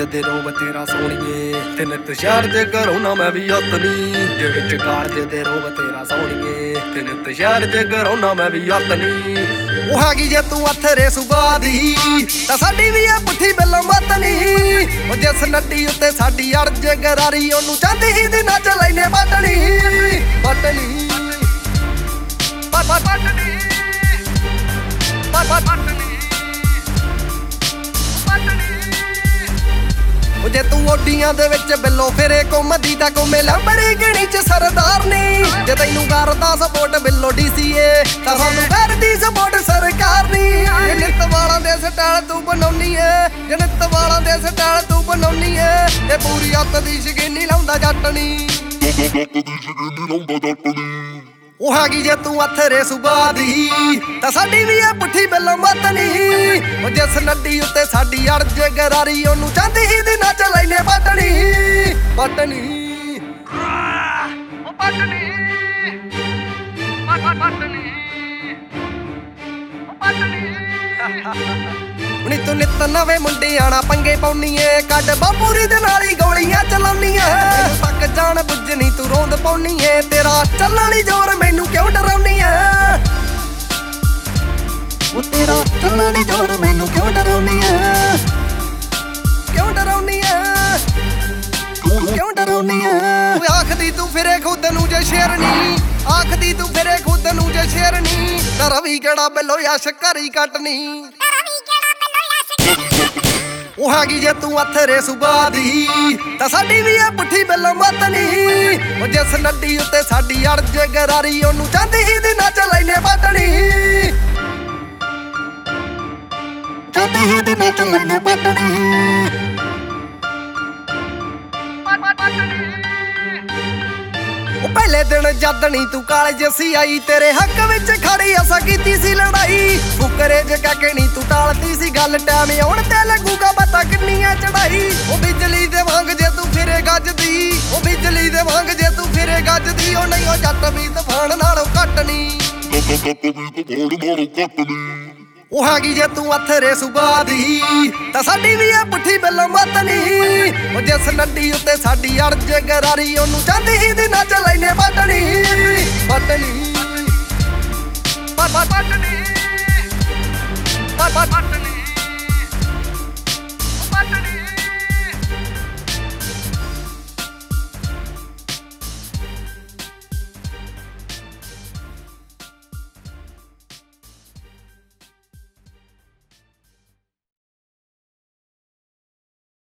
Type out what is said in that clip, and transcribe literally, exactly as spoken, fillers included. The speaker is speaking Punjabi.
ਦੇ ਰੋਬ ਤੇਰਾ ਸੋਹਣੀਏ ਤੇ ਨਿਤ ਸ਼ਹਿਰ ਦੇ ਘਰੋਂ ਨਾ ਮੈਂ ਵੀ ਹੱਥ ਨੀ ਜੇ ਵਿੱਚ ਕਾਲਜ ਦੇ ਰੋਬ ਤੇਰਾ ਸੋਹਣੀਏ ਤੇ ਨਿਤ ਸ਼ਹਿਰ ਦੇ ਘਰੋਂ ਨਾ ਮੈਂ ਵੀ ਹੱਥ ਨੀ ਉਹ ਹੈਗੀ ਜੇ ਤੂੰ ਅਥਰੇ ਸੁਭਾ ਦੀ ਤਾਂ ਸਾਡੀ ਵੀ ਆ ਪੁੱਠੀ ਬਿੱਲੋ ਮੱਤ ਨੀ ਉਹ ਜਿਸ ਨੱਡੀ ਉੱਤੇ ਸਾਡੀ ਅੜ ਜੇ ਗਰਾਰੀ ਉਹਨੂੰ ਚਾਹਦੀ ਹੀ ਦੀ ਨੱਚ ਲੈਨੇ ਬਟਣੀ ਬਟਣੀ ਬਟਣੀ ਉਹ ਜੇ ਤੂੰ ਓਡੀਆਂ ਦੇ ਵਿੱਚ ਬਿੱਲੋ ਫਿਰੇ ਘੁੰਮਦੀ ਤਾਂ ਘੁੰਮੇ ਲੰਬੜੀ ਗਿਣੀ ਚ ਸਰਦਾਰ ਨੀ ਜੇ ਤੈਨੂੰ ਕਰਦਾ ਸਪੋਰਟ ਬਿੱਲੋ ਡੀਸੀਏ ਤਾਂ ਸਾਨੂੰ ਕਰਦੀ ਸਪੋਰਟ ਸਰਕਾਰ ਨੀ ਨਿੱਤ ਵਾਲਾਂ ਦੇ ਸਟਾਈਲ ਤੂੰ ਬਣਾਉਣੀ ਏ ਜੇ ਨਿੱਤ ਵਾਲਾਂ ਦੇ ਸਟਾਈਲ ਤੂੰ ਬਣਾਉਣੀ ਏ ਤੇ ਪੂਰੀ ਹੱਥ ਦੀ ਸ਼ਕੀਨੀ ਲਾਉਂਦਾ ਜੱਟ ਨੀ ਉਹ ਹੈਗੀ ਜੇ ਤੂੰ ਅਥਰੇ ਸੁਭਾ ਦੀ ਤਾਂ ਸਾਡੀ ਵੀ ਆ ਪੁੱਠੀ ਬਿੱਲੋ ਮੱਤ ਨੀ ਉਹ ਜਿਸ ਨੱਡੀ ਉੱਤੇ ਸਾਡੀ ਅੜ ਜੇ ਗਰਾਰੀ ਉਹਨੂੰ ਚਾਹਦੀ ਹੀ ਦੀ ਨੱਚ ਲੈਨੇ ਬਟਣੀ ਬਟਣੀ ਉਹ ਬਟਣੀ ਬਟਣੀ ਉਹ ਬਟਣੀ ਨੀ ਤੂੰ ਨਿੱਤ ਨਵੇਂ ਮੁੰਡਿਆਂ ਨਾਲ ਪੰਗੇ ਪਾਉਣੀਏ ਕੱਢ ਬਾਪੂਰੀ ਦੇ ਨਾਲ ਹੀ ਗੋਲੀਆਂ ਚਲਾਉਣੀਆਂ ਤੱਕ ਜਾਣ ਬੁੱਝਣੀ ਤੂੰ ਰੋਂਦ ਪਾਉਣੀਏ ਤੇਰਾ ਚੱਲਣੀ ਜ਼ੋਰ ਮੈਨੂੰ ਕਿਉਂ ਡਰਾਉਣੀ ਐ ਉਹ ਤੇਰਾ ਚੱਲਣੀ ਜ਼ੋਰ ਮੈਨੂੰ ਕਿਉਂ ਡਰਾਉਣੀ ਐ ਕਿਉਂ ਡਰਾਉਣੀ ਐ ਕਿਉਂ ਡਰਾਉਣੀ ਐ ਆਖਦੀ ਤੂੰ ਫਿਰੇ ਖੁਦ ਨੂੰ ਜੇ ਸ਼ੇਰਨੀ ਆਖਦੀ ਤੂੰ ਫਿਰੇ ਖੁਦ ਨੂੰ ਜੇ ਸ਼ੇਰਨੀ ਤਾਂ ਰਵੀ ਕਿਹੜਾ ਬਿੱਲੋ ਯਸ਼ ਘਰੀ ਕੱਟਣੀ ਉਹ ਹੈਗੀ ਜੇ ਤੂੰ ਅਥਰੇ ਸੁਭਾ ਦੀ ਤਾਂ ਸਾਡੀ ਵੀ ਆ ਪੁੱਠੀ ਬਿੱਲੋ ਮੱਤ ਨੀ ਉਹ ਜਿਸ ਨੱਡੀ ਉੱਤੇ ਸਾਡੀ ਅੜ ਜੇ ਗਰਾਰੀ ਉਹਨੂੰ ਚਾਹਦੀ ਹੀ ਦੀ ਨੱਚ ਲੈਨੇ ਬਟਣੀ ਚਾਹਦੀ ਹੀ ਦੀ ਨੱਚ ਲੈਨੇ ਬਟਣੀ ਉਹ ਪਹਿਲੇ ਦਿਨ ਜਦ ਨੀ ਤੂੰ ਕਾਲਜ ਸੀ ਆਈ ਤੇਰੇ ਹੱਕ ਵਿੱਚ ਖੜੀ ਅਸਾਂ ਕੀਤੀ ਸੀ ਲੜਾਈ ਫੁਕਰੇ ਜੇ ਕਹਿ ਨੀ ਤੂੰ ਟਾਲਦੀ ਸੀ ਗੱਲ ਟਾਈਮ ਆਉਣ ਤੇ ਲੱਗੂਗਾ ਪਤਾ ਕਿੰਨੀਆਂ ਚੜਾਈ ਉਹ ਬਿਜਲੀ ਦੇ ਵਾਂਗ ਜੇ ਤੂੰ ਫਿਰੇ ਗੱਜਦੀ ਉਹ ਬਿਜਲੀ ਦੇ ਵਾਂਗ ਜੇ ਤੂੰ ਫਿਰੇ ਗੱਜਦੀ ਉਹ ਨਹੀਂ ਉਹ ਜੱਟ ਵੀ ਤੂਫਾਨ ਨਾਲੋਂ ਘੱਟ ਨੀ ਉਹ ਹੈਗੀ ਜੇ ਤੂੰ ਅਥਰੇ ਸੁਭਾ ਦੀ ਤਾਂ ਸਾਡੀ ਵੀ ਆ ਪੁੱਠੀ ਬਿੱਲੋ ਮੱਤ ਨੀ ਉਹ ਜਿਸ ਨੱਡੀ ਉੱਤੇ ਸਾਡੀ ਅੜ ਜੇ ਗਰਾਰੀ ਉਹਨੂੰ ਚਾਹਦੀ ਹੀ ਦੀ ਨੱਚ ਲੈਨੇ ਬਟਣੀ ਬਟਣੀ ਬਟਣੀ ਬਟਣੀ